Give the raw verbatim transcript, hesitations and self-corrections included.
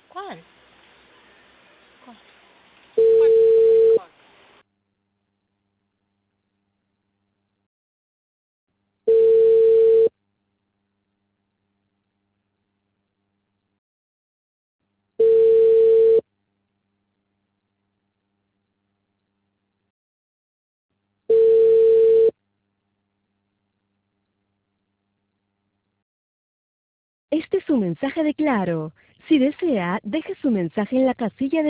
¿Cuál? ¿Cuál? Este es un mensaje de Claro. Si desea, deje su mensaje en la casilla de